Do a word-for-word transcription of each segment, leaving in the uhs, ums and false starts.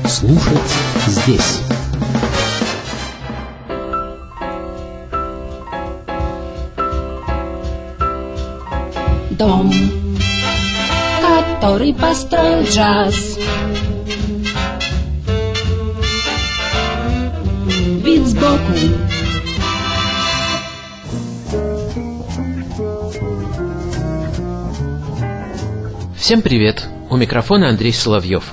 Слушать здесь. Дом, который построил джаз. Вид сбоку. Всем привет! У микрофона Андрей Соловьев.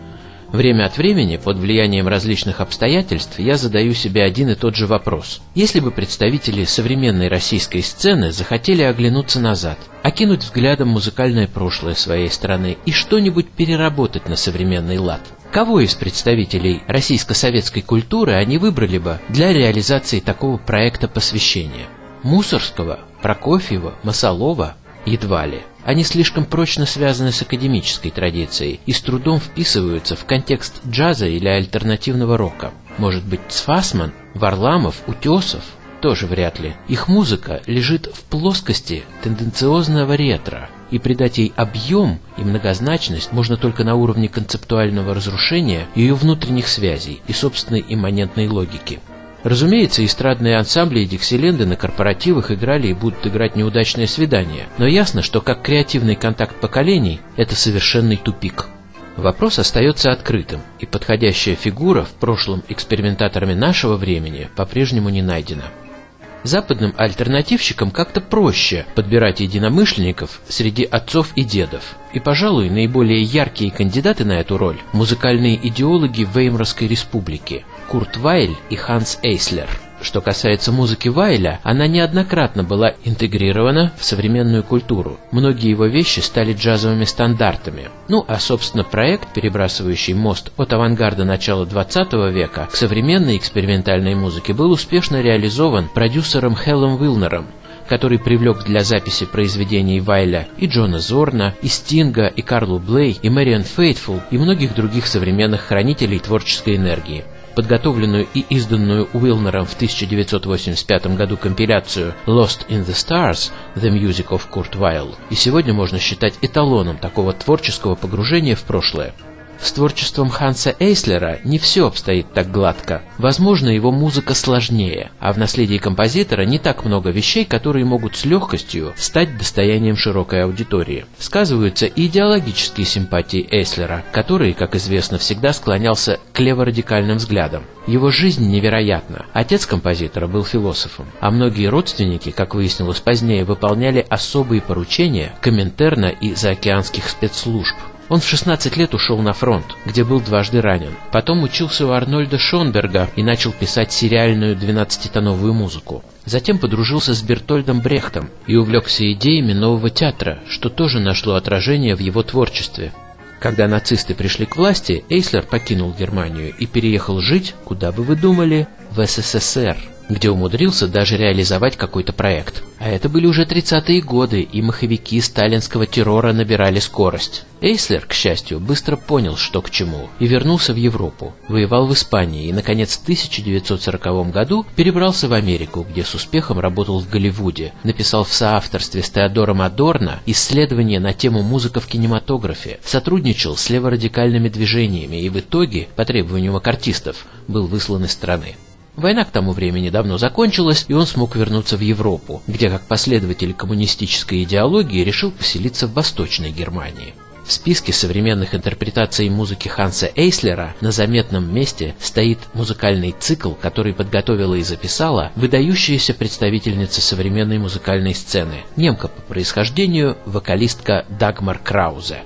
Время от времени, под влиянием различных обстоятельств, я задаю себе один и тот же вопрос. Если бы представители современной российской сцены захотели оглянуться назад, окинуть взглядом музыкальное прошлое своей страны и что-нибудь переработать на современный лад, кого из представителей российско-советской культуры они выбрали бы для реализации такого проекта посвящения? Мусорского, Прокофьева, Масолова? Едва ли. Они слишком прочно связаны с академической традицией и с трудом вписываются в контекст джаза или альтернативного рока. Может быть, Цфасман, Варламов, Утесов? Тоже вряд ли. Их музыка лежит в плоскости тенденциозного ретро, и придать ей объем и многозначность можно только на уровне концептуального разрушения ее внутренних связей и собственной имманентной логики. Разумеется, эстрадные ансамбли и диксиленды на корпоративах играли и будут играть неудачное свидание, но ясно, что как креативный контакт поколений – это совершенный тупик. Вопрос остается открытым, и подходящая фигура в прошлом экспериментаторами нашего времени по-прежнему не найдена. Западным альтернативщикам как-то проще подбирать единомышленников среди отцов и дедов. И, пожалуй, наиболее яркие кандидаты на эту роль – музыкальные идеологи Веймарской республики – Курт Вайль и Ханс Эйслер. Что касается музыки Вайля, она неоднократно была интегрирована в современную культуру. Многие его вещи стали джазовыми стандартами. Ну, а, собственно, проект, перебрасывающий мост от авангарда начала двадцатого века к современной экспериментальной музыке, был успешно реализован продюсером Хелом Уилнером, который привлек для записи произведений Вайля и Джона Зорна, и Стинга, и Карлу Блей, и Мэриан Фейтфул, и многих других современных хранителей творческой энергии. Подготовленную и изданную Уилнером в тысяча девятьсот восемьдесят пятом году компиляцию «Lost in the Stars – The Music of Kurt Weill» и сегодня можно считать эталоном такого творческого погружения в прошлое. С творчеством Ханса Эйслера не все обстоит так гладко. Возможно, его музыка сложнее, а в наследии композитора не так много вещей, которые могут с легкостью стать достоянием широкой аудитории. Сказываются и идеологические симпатии Эйслера, который, как известно, всегда склонялся к леворадикальным взглядам. Его жизнь невероятна. Отец композитора был философом, а многие родственники, как выяснилось позднее, выполняли особые поручения Коминтерна и заокеанских спецслужб. Он в шестнадцать лет ушел на фронт, где был дважды ранен. Потом учился у Арнольда Шонберга и начал писать сериальную двенадцатитоновую музыку. Затем подружился с Бертольдом Брехтом и увлекся идеями нового театра, что тоже нашло отражение в его творчестве. Когда нацисты пришли к власти, Эйслер покинул Германию и переехал жить, куда бы вы думали, в эс эс эс эр, где умудрился даже реализовать какой-то проект. А это были уже тридцатые годы, и маховики сталинского террора набирали скорость. Эйслер, к счастью, быстро понял, что к чему, и вернулся в Европу. Воевал в Испании и, наконец, в тысяча девятьсот сороковом году перебрался в Америку, где с успехом работал в Голливуде. Написал в соавторстве с Теодором Адорно исследования на тему «Музыка в кинематографе», сотрудничал с леворадикальными движениями и в итоге, по требованию маккартистов, был выслан из страны. Война к тому времени давно закончилась, и он смог вернуться в Европу, где как последователь коммунистической идеологии решил поселиться в Восточной Германии. В списке современных интерпретаций музыки Ханса Эйслера на заметном месте стоит музыкальный цикл, который подготовила и записала выдающаяся представительница современной музыкальной сцены, немка по происхождению, вокалистка Дагмар Краузе.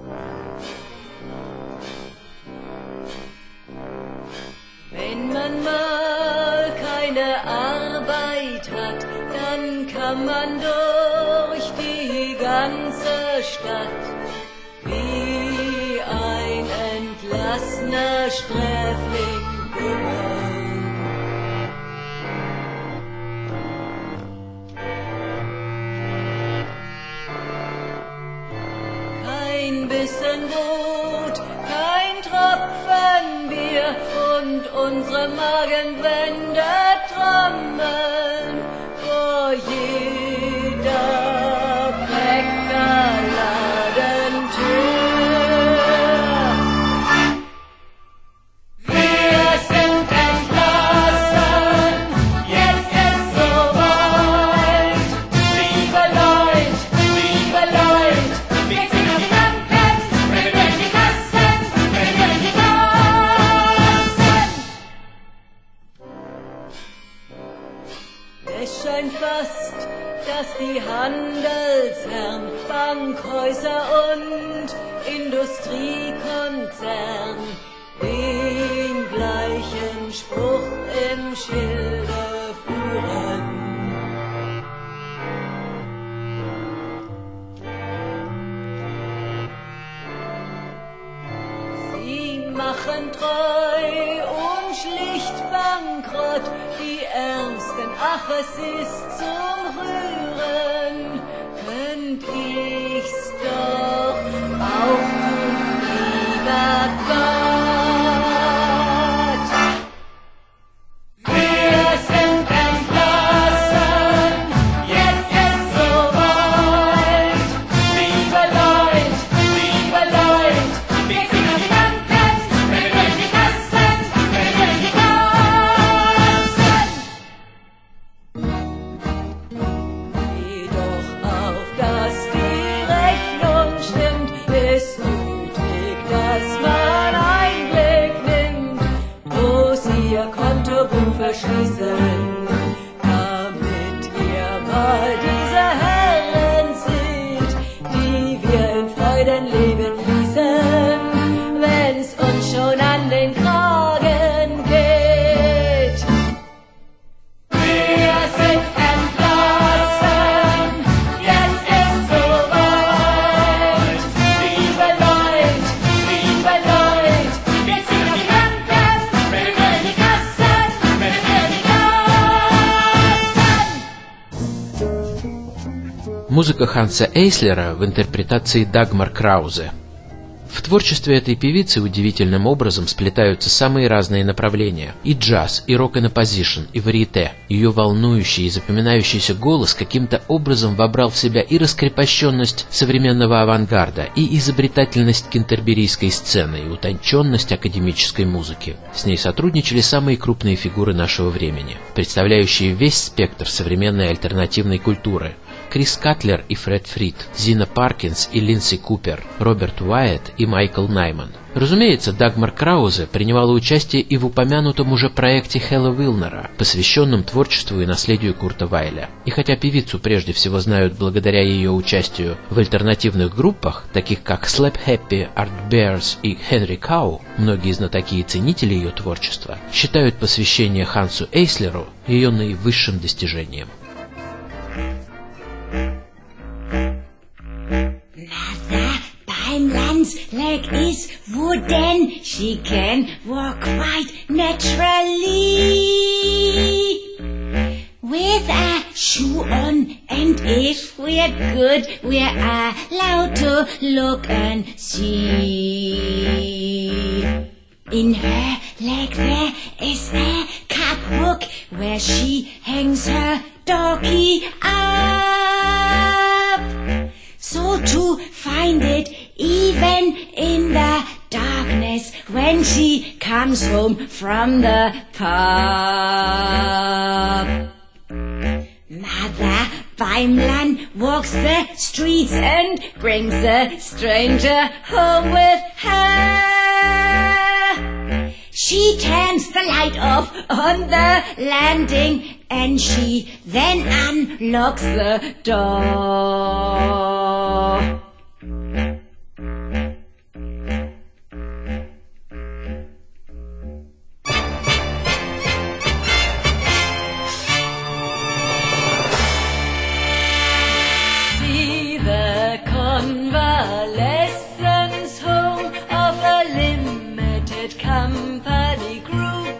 Kann man durch die ganze Stadt wie ein entlassener Sträfling gehen. Kein Bissen Brot, kein Tropfen Bier und unsere Magenwände trommeln vor jeder Bäckerladentür. Bankhäuser und Industriekonzern den gleichen Spruch im Schilde führen. Sie machen treu und schlicht bankrott die Ärmsten, ach es ist zum Rühren, könnt ich's doch auch tun, lieber Gott. Wir sind entlassen, jetzt ist soweit. Liebe Leute, liebe Leute, wir sind auf die Banken, wir sind die Kassen, wir sind die Kassen. Jedoch auf, dass die Rechnung stimmt, ist nötig, dass man Einblick nimmt, wo sie ihr Kontobuch verschließen, damit ihr mal diese Herren seht, die wir in Freuden leben ließen, wenn's uns schon an den Kragen geht. Wir sind entlassen, jetzt ist soweit. Liebe Leute, liebe Leute, wir ziehen auf die Banken, wir füllen die Kassen, wir füllen die Kassen. Музыка Ханса Эйслера в интерпретации Дагмар Краузе. В творчестве этой певицы удивительным образом сплетаются самые разные направления. И джаз, и рок-н-оппозишн, и варьете. Ее волнующий и запоминающийся голос каким-то образом вобрал в себя и раскрепощенность современного авангарда, и изобретательность кентерберийской сцены, и утонченность академической музыки. С ней сотрудничали самые крупные фигуры нашего времени, представляющие весь спектр современной альтернативной культуры. Крис Катлер и Фред Фрид, Зина Паркинс и Линдси Купер, Роберт Уайетт и Майкл Найман. Разумеется, Дагмар Краузе принимала участие и в упомянутом уже проекте Хэлла Вилнера, посвященном творчеству и наследию Курта Вайля. И хотя певицу прежде всего знают благодаря ее участию в альтернативных группах, таких как Slap Happy, Art Bears и Henry Cow, многие знатоки и ценители ее творчества считают посвящение Хансу Эйслеру ее наивысшим достижением. Beim Landsleg is wooden, she can walk quite naturally. With a shoe on, and if we're good, we're allowed to look and see. In her leg there is a cup hook where she hangs her doggy up. So to find it even in the darkness when she comes home from the pub. Mother Beimlein walks the streets and brings the stranger home with her. She turns the light off on the landing and she then unlocks the door. See the convalescence home of a limited company group.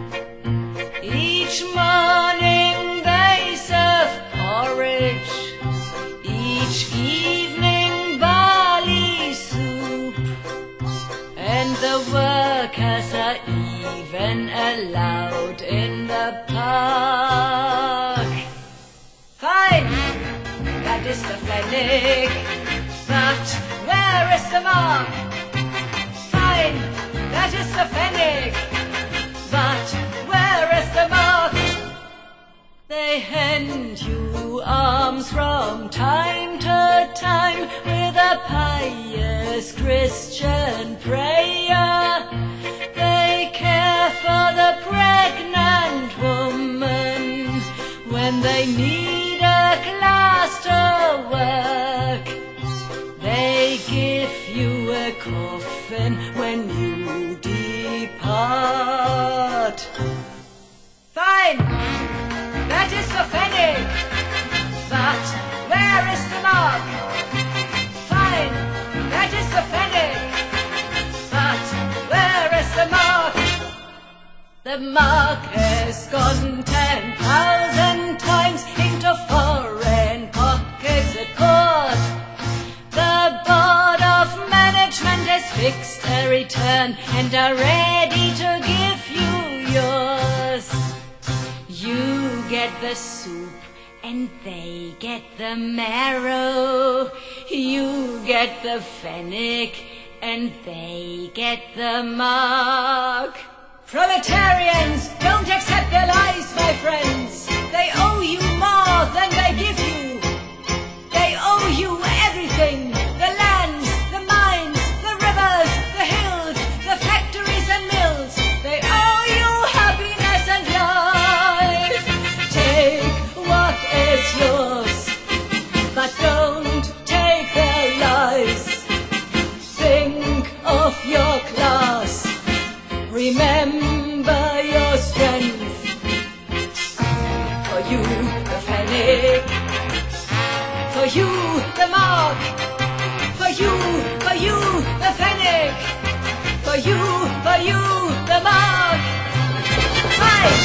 Each morning they serve porridge, each evening barley soup, and the workers are even allowed in the park. Fine, that is the Pfennig, but where is the mark? Fine, that is the Pfennig, but where is the mark? They hand you alms from time to time with a pious Christian prayer. They care for the pregnant woman when they need a class to work. coffin when you depart. Fine, that is the pfennig, but where is the mark? Fine, that is the pfennig, but where is the mark? The mark has gone ten thousand times into foreign pockets at court. The board of management has fixed a return and are ready to give you yours. You get the soup and they get the marrow. You get the pfennig and they get the mark. Proletarians, don't accept their lies, my friends. They owe you more than they give you. They owe you everything. The lands, the mines, the rivers, the hills, the factories and mills. They owe you happiness and life. Take what is yours, but don't take their lives. Think of your class. Remember your strength. For you, the pfennig. For you, the mark. For you, for you, the pfennig. For you, for you, the mark. Fight!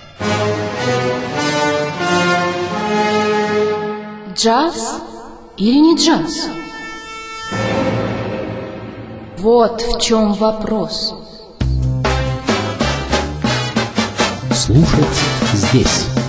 Джаз или не джаз? Вот в чем вопрос. Слушать здесь.